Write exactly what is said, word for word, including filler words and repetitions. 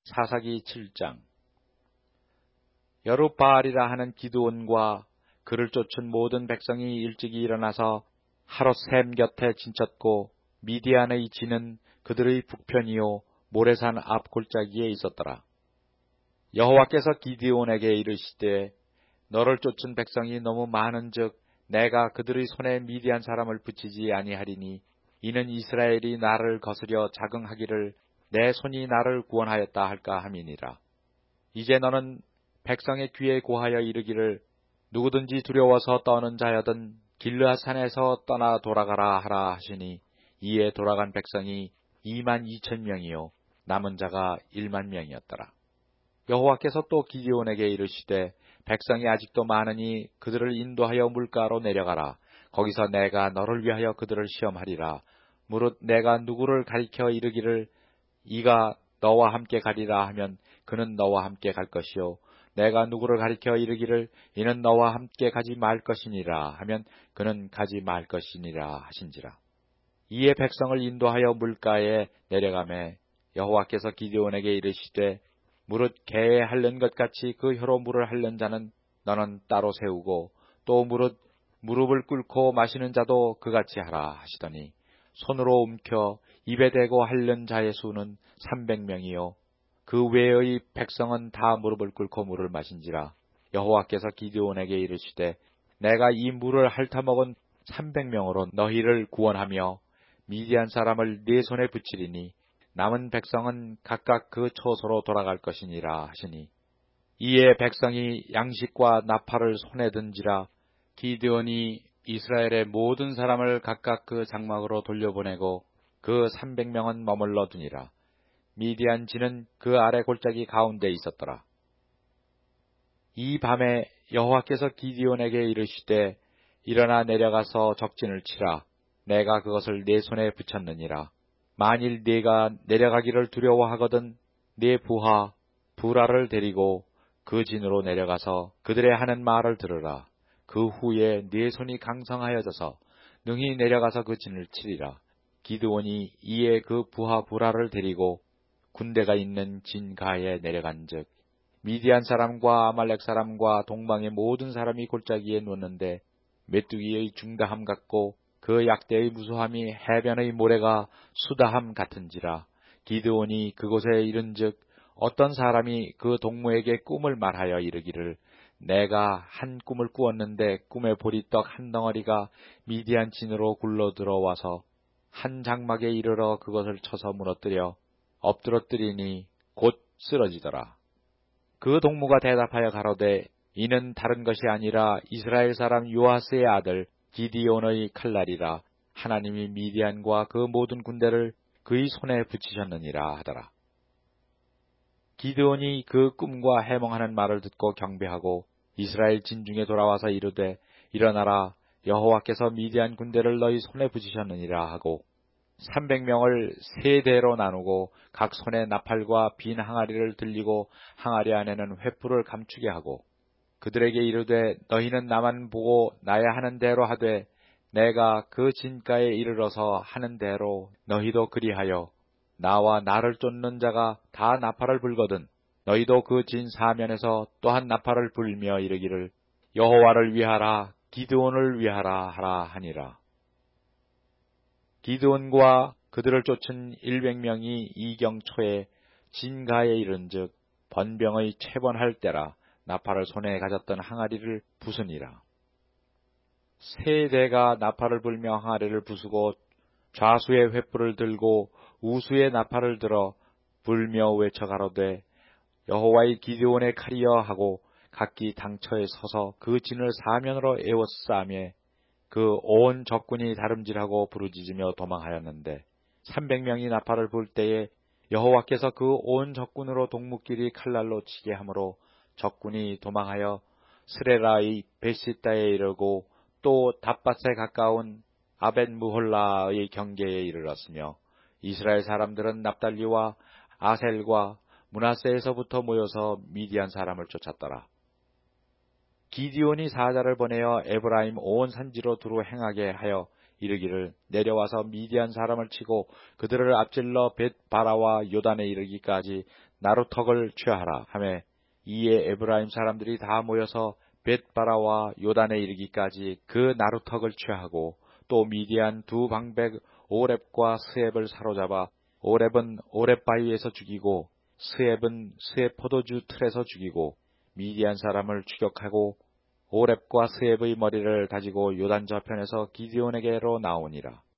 사사기 칠 장. 여룻바알이라 하는 기드온과 그를 쫓은 모든 백성이 일찍이 일어나서 하롯셈 곁에 진쳤고 미디안의 진은 그들의 북편이요 모레산 앞 골짜기에 있었더라. 여호와께서 기드온에게 이르시되 너를 쫓은 백성이 너무 많은즉 내가 그들의 손에 미디안 사람을 붙이지 아니하리니 이는 이스라엘이 나를 거스려 자긍하기를 내 손이 나를 구원하였다 할까 함이니라. 이제 너는 백성의 귀에 고하여 이르기를 누구든지 두려워서 떠는 자여든 길르앗산에서 떠나 돌아가라 하라 하시니 이에 돌아간 백성이 이만 이천 명이요 남은 자가 일만 명이었더라. 여호와께서 또 기드온에게 이르시되 백성이 아직도 많으니 그들을 인도하여 물가로 내려가라. 거기서 내가 너를 위하여 그들을 시험하리라. 무릇 내가 누구를 가리켜 이르기를 이가 너와 함께 가리라 하면 그는 너와 함께 갈 것이요 내가 누구를 가리켜 이르기를 이는 너와 함께 가지 말 것이니라 하면 그는 가지 말 것이니라 하신지라. 이에 백성을 인도하여 물가에 내려가매 여호와께서 기드온에게 이르시되 무릇 개에 핥는 것 같이 그 혀로 물을 핥는 자는 너는 따로 세우고 또 무릇 무릎을 꿇고 마시는 자도 그같이 하라 하시더니 손으로 움켜 입에 대고 핥는 자의 수는 삼백 명이요 그 외의 백성은 다 무릎을 꿇고 물을 마신지라. 여호와께서 기드온에게 이르시되 내가 이 물을 핥아먹은 삼백 명으로 너희를 구원하며 미디안 사람을 네 손에 붙이리니 남은 백성은 각각 그 처소로 돌아갈 것이니라 하시니 이에 백성이 양식과 나팔을 손에 든지라. 기드온이 이스라엘의 모든 사람을 각각 그 장막으로 돌려보내고 그 삼백 명은 머물러 두니라. 미디안 진은 그 아래 골짜기 가운데 있었더라. 이 밤에 여호와께서 기드온에게 이르시되 일어나 내려가서 적진을 치라. 내가 그것을 네 손에 붙였느니라. 만일 네가 내려가기를 두려워하거든 네 부하 부라를 데리고 그 진으로 내려가서 그들의 하는 말을 들으라. 그 후에 네 손이 강성하여져서 능히 내려가서 그 진을 치리라. 기드온이 이에 그 부하 부라를 데리고 군대가 있는 진가에 내려간즉 미디안 사람과 아말렉 사람과 동방의 모든 사람이 골짜기에 누웠는데 메뚜기의 중다함 같고 그 약대의 무수함이 해변의 모래가 수다함 같은지라. 기드온이 그곳에 이른즉 어떤 사람이 그 동무에게 꿈을 말하여 이르기를 내가 한 꿈을 꾸었는데 꿈의 보리떡 한 덩어리가 미디안 진으로 굴러 들어와서 한 장막에 이르러 그것을 쳐서 무너뜨려 엎드러뜨리니 곧 쓰러지더라. 그 동무가 대답하여 가로되 이는 다른 것이 아니라 이스라엘 사람 요아스의 아들 기드온의 칼날이라. 하나님이 미디안과 그 모든 군대를 그의 손에 붙이셨느니라 하더라. 기드온이 그 꿈과 해몽하는 말을 듣고 경배하고 이스라엘 진중에 돌아와서 이르되 일어나라. 여호와께서 미디안 군대를 너희 손에 붙이셨느니라 하고 삼백 명을 세 대로 나누고 각 손에 나팔과 빈 항아리를 들리고 항아리 안에는 횃불을 감추게 하고 그들에게 이르되 너희는 나만 보고 나야 하는 대로 하되 내가 그 진가에 이르러서 하는 대로 너희도 그리하여 나와 나를 쫓는 자가 다 나팔을 불거든 너희도 그 진 사면에서 또한 나팔을 불며 이르기를 여호와를 위하라 기드온을 위하라 하라 하니라. 기드온과 그들을 쫓은 일백 명이 이경초에 진가에 이른즉 번병의 채번할 때라. 나팔을 손에 가졌던 항아리를 부수니라. 세 대가 나팔을 불며 항아리를 부수고 좌수의 횃불을 들고 우수의 나팔을 들어 불며 외쳐 가로되 여호와의 기드온의 칼이여 하고 각기 당처에 서서 그 진을 사면으로 에워싸매 그 온 적군이 다름질하고 부르짖으며 도망하였는데 삼백 명이 나팔을 불 때에 여호와께서 그 온 적군으로 동무끼리 칼날로 치게 하므로 적군이 도망하여 스레라의 베시다에 이르고 또 답밭에 가까운 아벳무홀라의 경계에 이르렀으며 이스라엘 사람들은 납달리와 아셀과 므낫세에서부터 모여서 미디안 사람을 쫓았더라. 기드온이 사자를 보내어 에브라임 온 산지로 두루 행하게 하여 이르기를 내려와서 미디안 사람을 치고 그들을 앞질러 벳바라와 요단에 이르기까지 나루턱을 취하라 하매 이에 에브라임 사람들이 다 모여서 벳바라와 요단에 이르기까지 그 나루턱을 취하고 또 미디안 두 방백 오렙과 스앱을 사로잡아 오렙은 오렙 바위에서 죽이고 스앱은 스앱 포도주 틀에서 죽이고 미디안 사람을 추격하고 오렙과 스앱의 머리를 다지고 요단 저편에서 기드온에게로 나오니라.